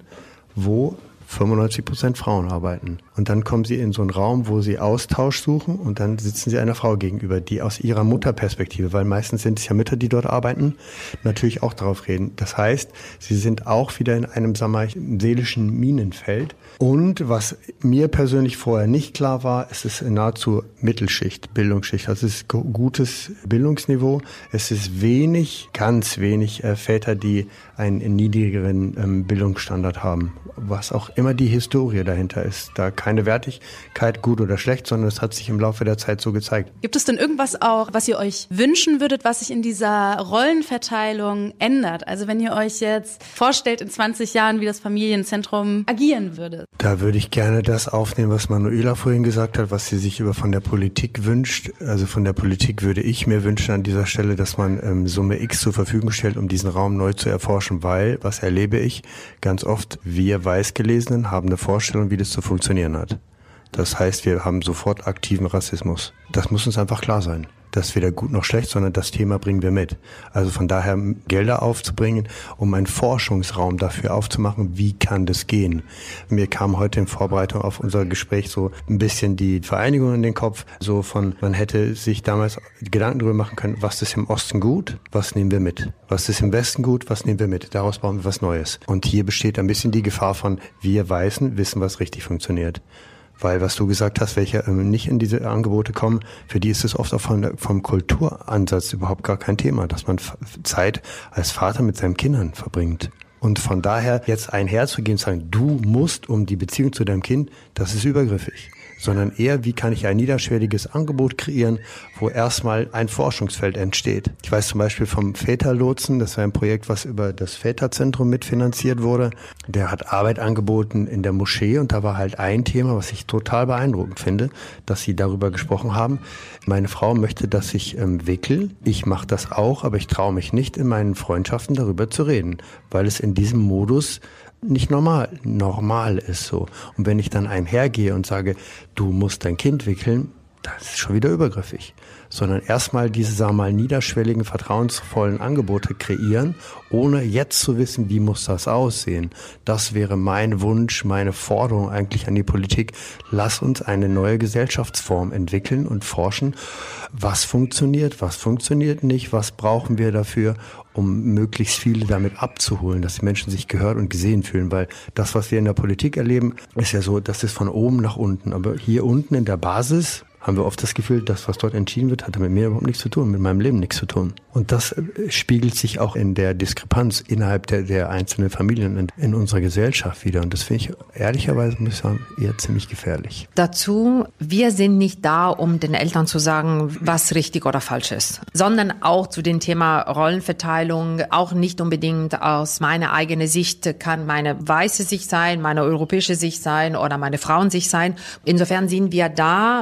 wo fünfundneunzig Prozent Frauen arbeiten. Und dann kommen sie in so einen Raum, wo sie Austausch suchen und dann sitzen sie einer Frau gegenüber, die aus ihrer Mutterperspektive, weil meistens sind es ja Mütter, die dort arbeiten, natürlich auch darauf reden. Das heißt, sie sind auch wieder in einem, sagen wir mal, seelischen Minenfeld. Und was mir persönlich vorher nicht klar war, es ist nahezu Mittelschicht, Bildungsschicht. Also es ist gutes Bildungsniveau. Es ist wenig, ganz wenig äh, Väter, die einen niedrigeren ähm, Bildungsstandard haben. Was auch immer die Historie dahinter ist. Da keine Wertigkeit, gut oder schlecht, sondern es hat sich im Laufe der Zeit so gezeigt. Gibt es denn irgendwas auch, was ihr euch wünschen würdet, was sich in dieser Rollenverteilung ändert? Also wenn ihr euch jetzt vorstellt in zwanzig Jahren, wie das Familienzentrum agieren würde. Da würde ich gerne das aufnehmen, was Manuela vorhin gesagt hat, was sie sich über von der Politik wünscht. Also von der Politik würde ich mir wünschen an dieser Stelle, dass man ähm, Summe X zur Verfügung stellt, um diesen Raum neu zu erforschen, weil, was erlebe ich ganz oft, wir Weißgelesenen haben eine Vorstellung, wie das zu funktionieren hat. Das heißt, wir haben sofort aktiven Rassismus. Das muss uns einfach klar sein. Das ist weder gut noch schlecht, sondern das Thema bringen wir mit. Also von daher Gelder aufzubringen, um einen Forschungsraum dafür aufzumachen, wie kann das gehen. Mir kam heute in Vorbereitung auf unser Gespräch so ein bisschen die Vereinigung in den Kopf, so von, man hätte sich damals Gedanken darüber machen können, was ist im Osten gut, was nehmen wir mit? Was ist im Westen gut, was nehmen wir mit? Daraus bauen wir was Neues. Und hier besteht ein bisschen die Gefahr von, wir Weißen wissen, was richtig funktioniert. Weil, was du gesagt hast, welche ähm, nicht in diese Angebote kommen, für die ist es oft auch von, vom Kulturansatz überhaupt gar kein Thema, dass man F- Zeit als Vater mit seinen Kindern verbringt. Und von daher jetzt einherzugehen und sagen, du musst um die Beziehung zu deinem Kind, das ist übergriffig. Sondern eher, wie kann ich ein niederschwelliges Angebot kreieren, wo erstmal ein Forschungsfeld entsteht. Ich weiß zum Beispiel vom Väterlotsen, das war ein Projekt, was über das Väterzentrum mitfinanziert wurde. Der hat Arbeit angeboten in der Moschee und da war halt ein Thema, was ich total beeindruckend finde, dass sie darüber gesprochen haben. Meine Frau möchte, dass ich ähm, wickel. Ich mache das auch, aber ich traue mich nicht, in meinen Freundschaften darüber zu reden, weil es in diesem Modus nicht normal, normal ist so. Und wenn ich dann einem hergehe und sage, du musst dein Kind wickeln, das ist schon wieder übergriffig. Sondern erstmal diese, sagen wir mal, niederschwelligen, vertrauensvollen Angebote kreieren, ohne jetzt zu wissen, wie muss das aussehen. Das wäre mein Wunsch, meine Forderung eigentlich an die Politik. Lass uns eine neue Gesellschaftsform entwickeln und forschen, was funktioniert, was funktioniert nicht, was brauchen wir dafür, um möglichst viele damit abzuholen, dass die Menschen sich gehört und gesehen fühlen. Weil das, was wir in der Politik erleben, ist ja so, das ist von oben nach unten. Aber hier unten in der Basis haben wir oft das Gefühl, das, was dort entschieden wird, hat mit mir überhaupt nichts zu tun, mit meinem Leben nichts zu tun. Und das spiegelt sich auch in der Diskrepanz innerhalb der, der einzelnen Familien in, in unserer Gesellschaft wieder. Und das finde ich ehrlicherweise, muss ich sagen, eher ziemlich gefährlich. Dazu, wir sind nicht da, um den Eltern zu sagen, was richtig oder falsch ist, sondern auch zu dem Thema Rollenverteilung, auch nicht unbedingt aus meiner eigenen Sicht, kann meine weiße Sicht sein, meine europäische Sicht sein oder meine Frauensicht sein. Insofern sind wir da mit Impulsen,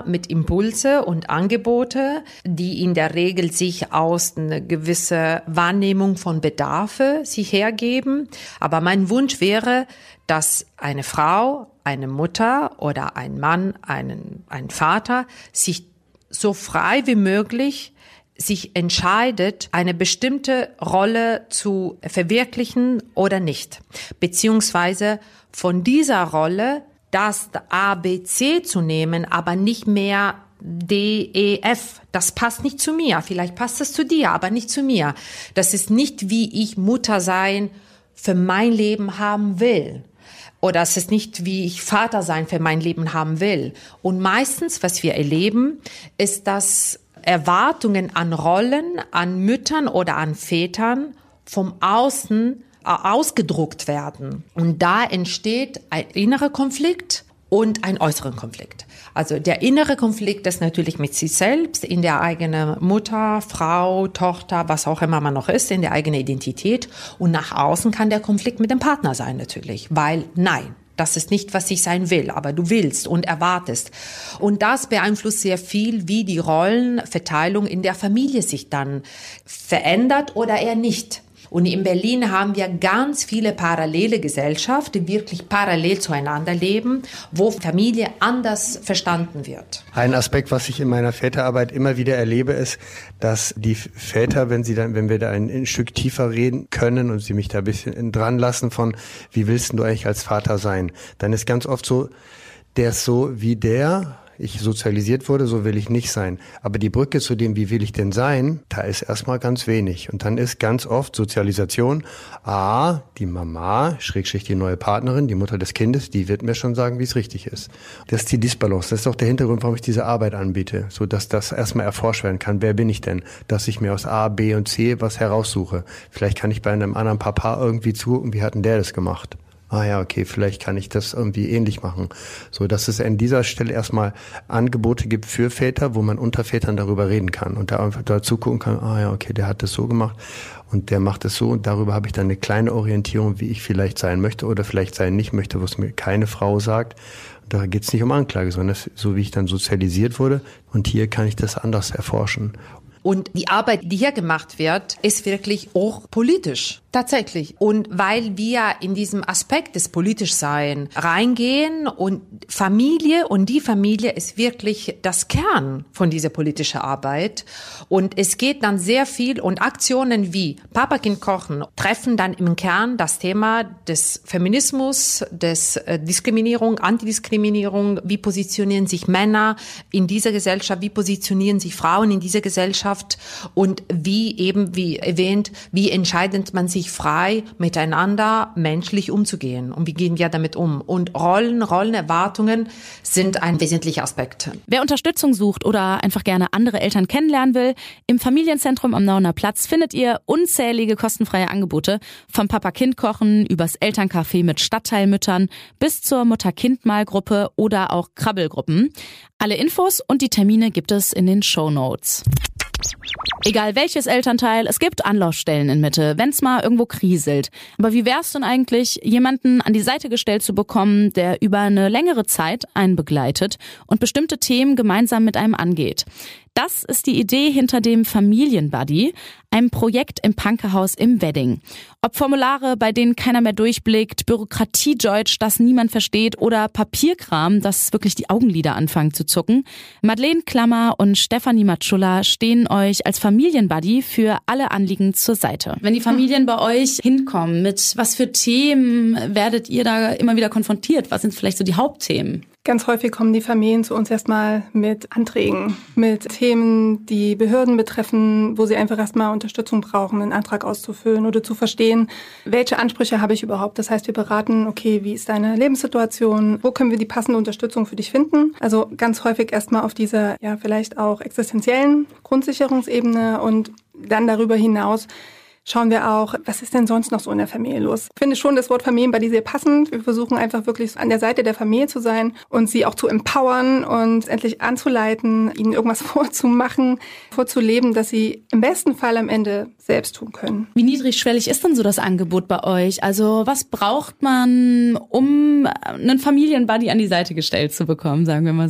Impulse und Angebote, die in der Regel sich aus einer gewissen Wahrnehmung von Bedarfe sich hergeben. Aber mein Wunsch wäre, dass eine Frau, eine Mutter oder ein Mann, einen, ein Vater sich so frei wie möglich sich entscheidet, eine bestimmte Rolle zu verwirklichen oder nicht. Beziehungsweise von dieser Rolle das A, B, C zu nehmen, aber nicht mehr D, E, F. Das passt nicht zu mir. Vielleicht passt es zu dir, aber nicht zu mir. Das ist nicht, wie ich Mutter sein für mein Leben haben will. Oder es ist nicht, wie ich Vater sein für mein Leben haben will. Und meistens, was wir erleben, ist, dass Erwartungen an Rollen, an Müttern oder an Vätern vom Außen ausgedruckt werden. Und da entsteht ein innerer Konflikt und ein äußerer Konflikt. Also der innere Konflikt ist natürlich mit sich selbst, in der eigenen Mutter, Frau, Tochter, was auch immer man noch ist, in der eigenen Identität. Und nach außen kann der Konflikt mit dem Partner sein natürlich, weil nein. Das ist nicht, was ich sein will, aber du willst und erwartest. Und das beeinflusst sehr viel, wie die Rollenverteilung in der Familie sich dann verändert oder eher nicht. Und in Berlin haben wir ganz viele parallele Gesellschaften, die wirklich parallel zueinander leben, wo Familie anders verstanden wird. Ein Aspekt, was ich in meiner Väterarbeit immer wieder erlebe, ist, dass die Väter, wenn sie dann, wenn wir da ein, ein Stück tiefer reden können und sie mich da ein bisschen dran lassen von, wie willst du eigentlich als Vater sein? Dann ist ganz oft so, der ist so wie der, ich sozialisiert wurde, so will ich nicht sein. Aber die Brücke zu dem, wie will ich denn sein, da ist erstmal ganz wenig. Und dann ist ganz oft Sozialisation, ah, die Mama, Schrägstrich die neue Partnerin, die Mutter des Kindes, die wird mir schon sagen, wie es richtig ist. Das ist die Disbalance. Das ist auch der Hintergrund, warum ich diese Arbeit anbiete, so dass das erstmal erforscht werden kann. Wer bin ich denn? Dass ich mir aus A, B und C was heraussuche. Vielleicht kann ich bei einem anderen Papa irgendwie zugucken, wie hat denn der das gemacht? Ah ja, okay, vielleicht kann ich das irgendwie ähnlich machen. So, dass es an dieser Stelle erstmal Angebote gibt für Väter, wo man unter Vätern darüber reden kann und da einfach dazu gucken kann, ah ja, okay, der hat das so gemacht und der macht es so und darüber habe ich dann eine kleine Orientierung, wie ich vielleicht sein möchte oder vielleicht sein nicht möchte, was mir keine Frau sagt. Und da geht es nicht um Anklage, sondern so wie ich dann sozialisiert wurde und hier kann ich das anders erforschen. Und die Arbeit, die hier gemacht wird, ist wirklich auch politisch. Tatsächlich. Und weil wir in diesem Aspekt des Politischsein reingehen und Familie und die Familie ist wirklich das Kern von dieser politischen Arbeit. Und es geht dann sehr viel und Aktionen wie Papa-Kind-Kochen treffen dann im Kern das Thema des Feminismus, des äh, Diskriminierung, Antidiskriminierung. Wie positionieren sich Männer in dieser Gesellschaft? Wie positionieren sich Frauen in dieser Gesellschaft? Und wie eben, wie erwähnt, wie entscheidet man sich frei miteinander menschlich umzugehen und wie gehen wir damit um? Und Rollen, Rollenerwartungen sind ein wesentlicher Aspekt. Wer Unterstützung sucht oder einfach gerne andere Eltern kennenlernen will, im Familienzentrum am Nauener Platz findet ihr unzählige kostenfreie Angebote, vom Papa-Kind-Kochen übers Elterncafé mit Stadtteilmüttern bis zur Mutter-Kind-Mal-Gruppe oder auch Krabbelgruppen. Alle Infos und die Termine gibt es in den Shownotes. Egal welches Elternteil, es gibt Anlaufstellen in Mitte, wenn's mal irgendwo kriselt. Aber wie wär's denn eigentlich, jemanden an die Seite gestellt zu bekommen, der über eine längere Zeit einen begleitet und bestimmte Themen gemeinsam mit einem angeht? Das ist die Idee hinter dem Familienbuddy, einem Projekt im Pankehaus im Wedding. Ob Formulare, bei denen keiner mehr durchblickt, Bürokratiedeutsch, das niemand versteht oder Papierkram, das wirklich die Augenlider anfangen zu zucken. Madeleine Klammer und Stefanie Matschulla stehen euch als Familienbuddy für alle Anliegen zur Seite. Wenn die Familien bei euch hinkommen, mit was für Themen werdet ihr da immer wieder konfrontiert? Was sind vielleicht so die Hauptthemen? Ganz häufig kommen die Familien zu uns erstmal mit Anträgen, mit Themen, die Behörden betreffen, wo sie einfach erstmal Unterstützung brauchen, einen Antrag auszufüllen oder zu verstehen, welche Ansprüche habe ich überhaupt. Das heißt, wir beraten, okay, wie ist deine Lebenssituation, wo können wir die passende Unterstützung für dich finden. Also ganz häufig erstmal auf dieser, ja, vielleicht auch existenziellen Grundsicherungsebene und dann darüber hinaus schauen wir auch, was ist denn sonst noch so in der Familie los? Ich finde schon das Wort Familienbuddy sehr passend. Wir versuchen einfach wirklich an der Seite der Familie zu sein und sie auch zu empowern und endlich anzuleiten, ihnen irgendwas vorzumachen, vorzuleben, dass sie im besten Fall am Ende selbst tun können. Wie niedrigschwellig ist denn so das Angebot bei euch? Also was braucht man, um einen Familienbuddy an die Seite gestellt zu bekommen, sagen wir mal so?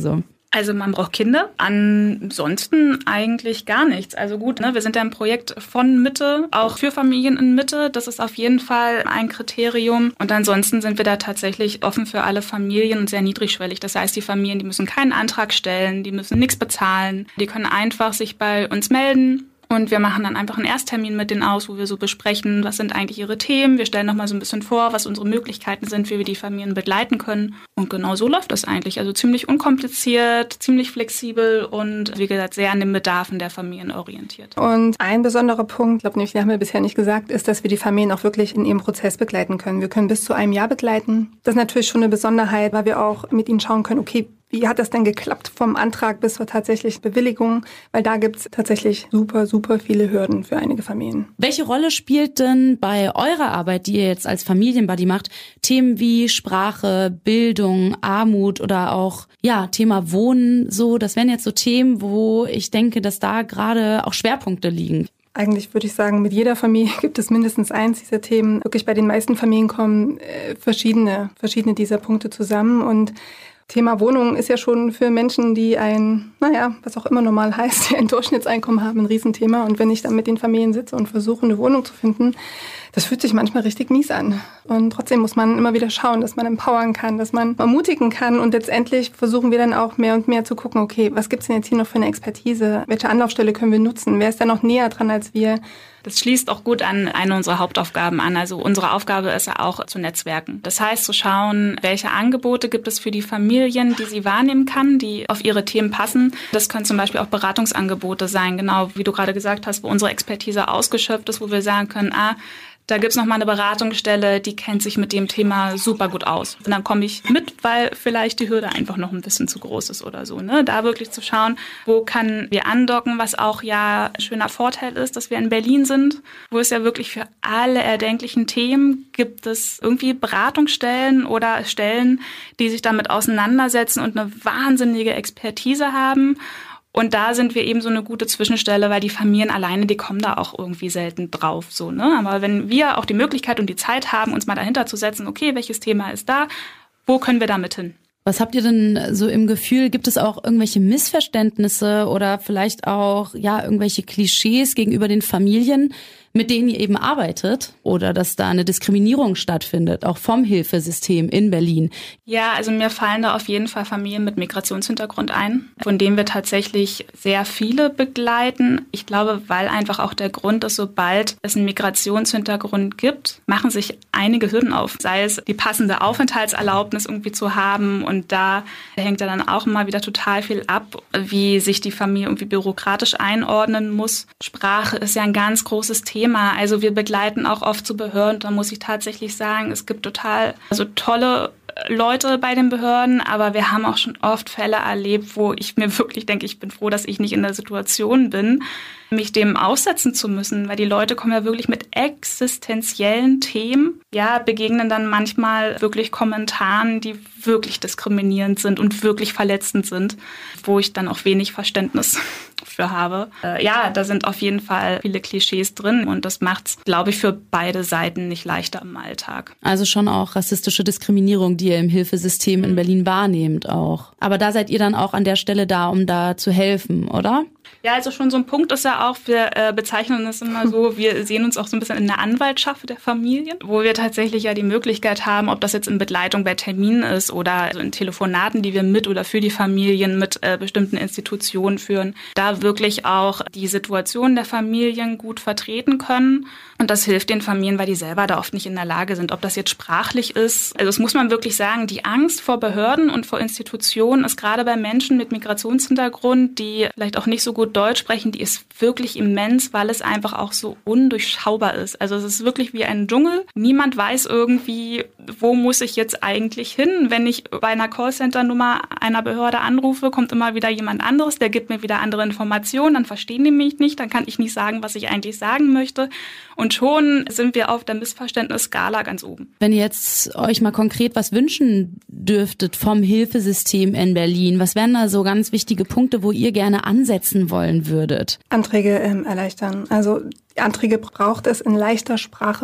Also man braucht Kinder, ansonsten eigentlich gar nichts. Also gut, ne, wir sind ja ein Projekt von Mitte, auch für Familien in Mitte. Das ist auf jeden Fall ein Kriterium. Und ansonsten sind wir da tatsächlich offen für alle Familien und sehr niedrigschwellig. Das heißt, die Familien, die müssen keinen Antrag stellen, die müssen nichts bezahlen. Die können einfach sich bei uns melden. Und wir machen dann einfach einen Ersttermin mit denen aus, wo wir so besprechen, was sind eigentlich ihre Themen. Wir stellen nochmal so ein bisschen vor, was unsere Möglichkeiten sind, wie wir die Familien begleiten können. Und genau so läuft das eigentlich. Also ziemlich unkompliziert, ziemlich flexibel und wie gesagt, sehr an den Bedarfen der Familien orientiert. Und ein besonderer Punkt, ich glaube, nämlich, den haben wir bisher nicht gesagt, ist, dass wir die Familien auch wirklich in ihrem Prozess begleiten können. Wir können bis zu einem Jahr begleiten. Das ist natürlich schon eine Besonderheit, weil wir auch mit ihnen schauen können, okay, wie hat das denn geklappt vom Antrag bis zur tatsächlichen Bewilligung? Weil da gibt's tatsächlich super, super viele Hürden für einige Familien. Welche Rolle spielt denn bei eurer Arbeit, die ihr jetzt als Familienbuddy macht, Themen wie Sprache, Bildung, Armut oder auch ja Thema Wohnen so? Das wären jetzt so Themen, wo ich denke, dass da gerade auch Schwerpunkte liegen. Eigentlich würde ich sagen, mit jeder Familie gibt es mindestens eins dieser Themen. Wirklich bei den meisten Familien kommen äh, verschiedene, verschiedene dieser Punkte zusammen und Thema Wohnung ist ja schon für Menschen, die ein, naja, was auch immer normal heißt, ein Durchschnittseinkommen haben, ein Riesenthema. Und wenn ich dann mit den Familien sitze und versuche, eine Wohnung zu finden, das fühlt sich manchmal richtig mies an. Und trotzdem muss man immer wieder schauen, dass man empowern kann, dass man ermutigen kann. Und letztendlich versuchen wir dann auch mehr und mehr zu gucken, okay, was gibt's denn jetzt hier noch für eine Expertise? Welche Anlaufstelle können wir nutzen? Wer ist da noch näher dran als wir? Das schließt auch gut an eine unserer Hauptaufgaben an. Also unsere Aufgabe ist ja auch zu netzwerken. Das heißt, zu schauen, welche Angebote gibt es für die Familien, die sie wahrnehmen kann, die auf ihre Themen passen. Das können zum Beispiel auch Beratungsangebote sein, genau wie du gerade gesagt hast, wo unsere Expertise ausgeschöpft ist, wo wir sagen können, ah, da gibt's noch mal eine Beratungsstelle, die kennt sich mit dem Thema super gut aus. Und dann komme ich mit, weil vielleicht die Hürde einfach noch ein bisschen zu groß ist oder so. Ne? Da wirklich zu schauen, wo können wir andocken, was auch ja ein schöner Vorteil ist, dass wir in Berlin sind, wo es ja wirklich für alle erdenklichen Themen gibt es irgendwie Beratungsstellen oder Stellen, die sich damit auseinandersetzen und eine wahnsinnige Expertise haben. Und da sind wir eben so eine gute Zwischenstelle, weil die Familien alleine, die kommen da auch irgendwie selten drauf, so, ne? Aber wenn wir auch die Möglichkeit und die Zeit haben, uns mal dahinter zu setzen, okay, welches Thema ist da, wo können wir damit hin? Was habt ihr denn so im Gefühl? Gibt es auch irgendwelche Missverständnisse oder vielleicht auch, ja, irgendwelche Klischees gegenüber den Familien, mit denen ihr eben arbeitet, oder dass da eine Diskriminierung stattfindet, auch vom Hilfesystem in Berlin? Ja, also mir fallen da auf jeden Fall Familien mit Migrationshintergrund ein, von denen wir tatsächlich sehr viele begleiten. Ich glaube, weil einfach auch der Grund ist, sobald es einen Migrationshintergrund gibt, machen sich einige Hürden auf. Sei es die passende Aufenthaltserlaubnis irgendwie zu haben, und da hängt ja dann auch immer wieder total viel ab, wie sich die Familie irgendwie bürokratisch einordnen muss. Sprache ist ja ein ganz großes Thema. Thema. Also wir begleiten auch oft zu Behörden. Da muss ich tatsächlich sagen, es gibt total also tolle Leute bei den Behörden, aber wir haben auch schon oft Fälle erlebt, wo ich mir wirklich denke, ich bin froh, dass ich nicht in der Situation bin, mich dem aussetzen zu müssen, weil die Leute kommen ja wirklich mit existenziellen Themen, ja, begegnen dann manchmal wirklich Kommentaren, die wirklich diskriminierend sind und wirklich verletzend sind, wo ich dann auch wenig Verständnis für habe. Äh, ja, da sind auf jeden Fall viele Klischees drin und das macht's, glaube ich, für beide Seiten nicht leichter im Alltag. Also schon auch rassistische Diskriminierung, die ihr im Hilfesystem in Berlin wahrnehmt auch. Aber da seid ihr dann auch an der Stelle da, um da zu helfen, oder? Ja, also schon so ein Punkt ist ja auch, wir äh, bezeichnen es immer so, wir sehen uns auch so ein bisschen in der Anwaltschaft der Familien, wo wir tatsächlich ja die Möglichkeit haben, ob das jetzt in Begleitung bei Terminen ist oder also in Telefonaten, die wir mit oder für die Familien mit äh, bestimmten Institutionen führen, da wirklich auch die Situation der Familien gut vertreten können. Und das hilft den Familien, weil die selber da oft nicht in der Lage sind, ob das jetzt sprachlich ist. Also das muss man wirklich sagen, die Angst vor Behörden und vor Institutionen ist gerade bei Menschen mit Migrationshintergrund, die vielleicht auch nicht so gut Deutsch sprechen, die ist wirklich immens, weil es einfach auch so undurchschaubar ist. Also es ist wirklich wie ein Dschungel. Niemand weiß irgendwie, wo muss ich jetzt eigentlich hin. Wenn ich bei einer Callcenter-Nummer einer Behörde anrufe, kommt immer wieder jemand anderes, der gibt mir wieder andere Informationen, dann verstehen die mich nicht, dann kann ich nicht sagen, was ich eigentlich sagen möchte. Und schon sind wir auf der Missverständnisskala ganz oben. Wenn ihr jetzt euch mal konkret was wünschen dürftet vom Hilfesystem in Berlin, was wären da so ganz wichtige Punkte, wo ihr gerne ansetzen wollen würdet? Anträge ähm, erleichtern. Also Anträge braucht es in leichter Sprache.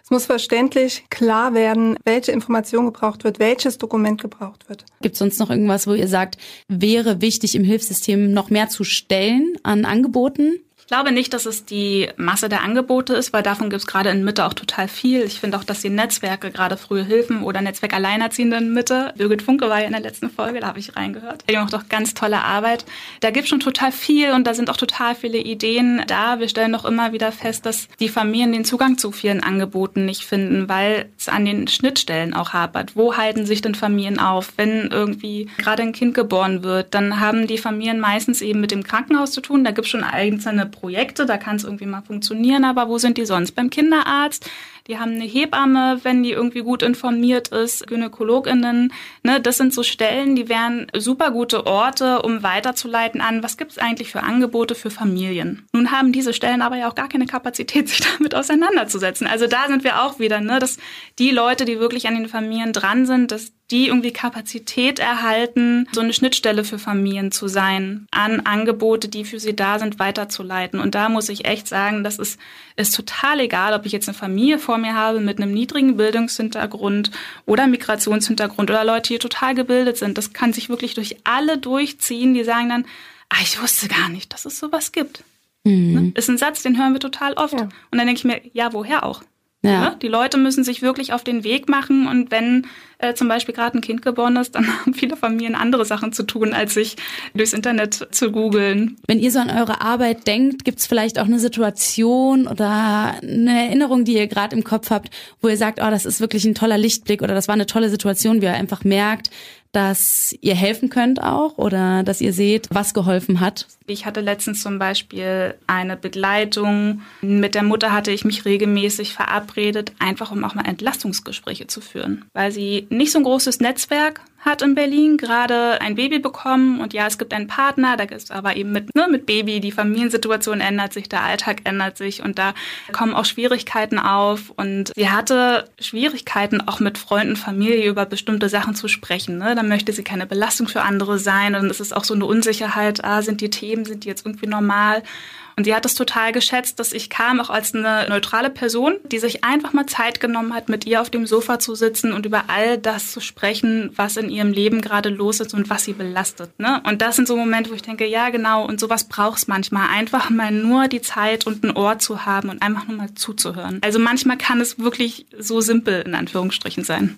Es muss verständlich klar werden, welche Information gebraucht wird, welches Dokument gebraucht wird. Gibt es sonst noch irgendwas, wo ihr sagt, wäre wichtig im Hilfssystem noch mehr zu stellen an Angeboten? Ich glaube nicht, dass es die Masse der Angebote ist, weil davon gibt es gerade in Mitte auch total viel. Ich finde auch, dass die Netzwerke, gerade Frühe Hilfen oder Netzwerk Alleinerziehende in Mitte, Birgit Funke war ja in der letzten Folge, da habe ich reingehört. Die macht doch ganz tolle Arbeit. Da gibt es schon total viel und da sind auch total viele Ideen da. Wir stellen doch immer wieder fest, dass die Familien den Zugang zu vielen Angeboten nicht finden, weil es an den Schnittstellen auch hapert. Wo halten sich denn Familien auf? Wenn irgendwie gerade ein Kind geboren wird, dann haben die Familien meistens eben mit dem Krankenhaus zu tun. Da gibt es schon einzelne Projekte, da kann es irgendwie mal funktionieren, aber wo sind die sonst? Beim Kinderarzt, die haben eine Hebamme, wenn die irgendwie gut informiert ist, GynäkologInnen, ne, das sind so Stellen, die wären super gute Orte, um weiterzuleiten an, was gibt es eigentlich für Angebote für Familien. Nun haben diese Stellen aber ja auch gar keine Kapazität, sich damit auseinanderzusetzen. Also da sind wir auch wieder, ne, dass die Leute, die wirklich an den Familien dran sind, dass die irgendwie Kapazität erhalten, so eine Schnittstelle für Familien zu sein, an Angebote, die für sie da sind, weiterzuleiten. Und da muss ich echt sagen, das ist, ist total egal, ob ich jetzt eine Familie vor mir habe mit einem niedrigen Bildungshintergrund oder Migrationshintergrund oder Leute, die total gebildet sind. Das kann sich wirklich durch alle durchziehen, die sagen dann, ah, ich wusste gar nicht, dass es sowas gibt. Mhm. Ne? Ist ein Satz, den hören wir total oft. Ja. Und dann denke ich mir, ja, woher auch? Ja. Ja, die Leute müssen sich wirklich auf den Weg machen und wenn äh, zum Beispiel gerade ein Kind geboren ist, dann haben viele Familien andere Sachen zu tun, als sich durchs Internet zu googeln. Wenn ihr so an eure Arbeit denkt, gibt es vielleicht auch eine Situation oder eine Erinnerung, die ihr gerade im Kopf habt, wo ihr sagt, oh, das ist wirklich ein toller Lichtblick oder das war eine tolle Situation, wie ihr einfach merkt, dass ihr helfen könnt auch oder dass ihr seht, was geholfen hat? Ich hatte letztens zum Beispiel eine Begleitung. Mit der Mutter hatte ich mich regelmäßig verabredet, einfach um auch mal Entlastungsgespräche zu führen, weil sie nicht so ein großes Netzwerk hat in Berlin, gerade ein Baby bekommen und ja, es gibt einen Partner, da ist aber eben mit, ne, mit Baby, die Familiensituation ändert sich, der Alltag ändert sich und da kommen auch Schwierigkeiten auf und sie hatte Schwierigkeiten auch mit Freunden, Familie über bestimmte Sachen zu sprechen, ne? Dann möchte sie keine Belastung für andere sein und es ist auch so eine Unsicherheit, ah, sind die Themen, sind die jetzt irgendwie normal? Und sie hat es total geschätzt, dass ich kam, auch als eine neutrale Person, die sich einfach mal Zeit genommen hat, mit ihr auf dem Sofa zu sitzen und über all das zu sprechen, was in ihrem Leben gerade los ist und was sie belastet. Ne? Und das sind so Momente, wo ich denke, ja genau, und sowas braucht es manchmal. Einfach mal nur die Zeit und ein Ohr zu haben und einfach nur mal zuzuhören. Also manchmal kann es wirklich so simpel in Anführungsstrichen sein.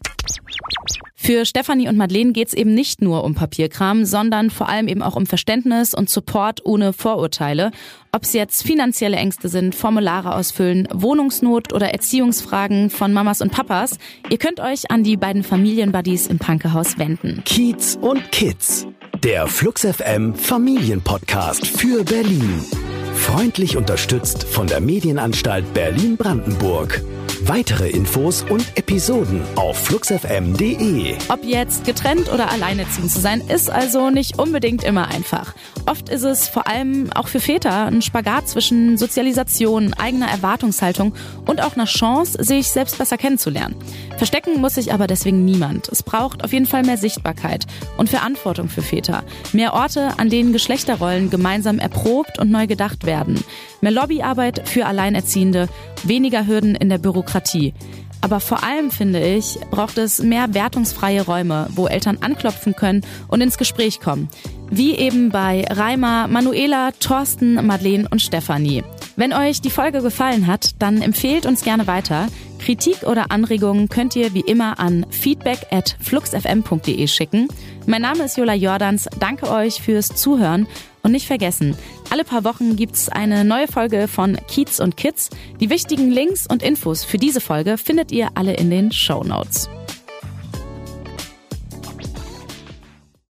Für Stefanie und Madeleine geht's eben nicht nur um Papierkram, sondern vor allem eben auch um Verständnis und Support ohne Vorurteile. Ob es jetzt finanzielle Ängste sind, Formulare ausfüllen, Wohnungsnot oder Erziehungsfragen von Mamas und Papas, ihr könnt euch an die beiden Familienbuddies im Pankehaus wenden. Kiez und Kids, der Flux F M Familienpodcast für Berlin. Freundlich unterstützt von der Medienanstalt Berlin-Brandenburg. Weitere Infos und Episoden auf flux f m punkt d e. Ob jetzt getrennt oder alleinerziehend zu sein, ist also nicht unbedingt immer einfach. Oft ist es vor allem auch für Väter ein Spagat zwischen Sozialisation, eigener Erwartungshaltung und auch einer Chance, sich selbst besser kennenzulernen. Verstecken muss sich aber deswegen niemand. Es braucht auf jeden Fall mehr Sichtbarkeit und Verantwortung für Väter. Mehr Orte, an denen Geschlechterrollen gemeinsam erprobt und neu gedacht werden. Mehr Lobbyarbeit für Alleinerziehende, weniger Hürden in der Bürokratie. Aber vor allem, finde ich, braucht es mehr wertungsfreie Räume, wo Eltern anklopfen können und ins Gespräch kommen. Wie eben bei Reimer, Manuela, Thorsten, Madeleine und Stefanie. Wenn euch die Folge gefallen hat, dann empfehlt uns gerne weiter. Kritik oder Anregungen könnt ihr wie immer an feedback at flux f m punkt d e schicken. Mein Name ist Jola Jordans. Danke euch fürs Zuhören. Und nicht vergessen, alle paar Wochen gibt's eine neue Folge von Kiez und Kids. Die wichtigen Links und Infos für diese Folge findet ihr alle in den Shownotes.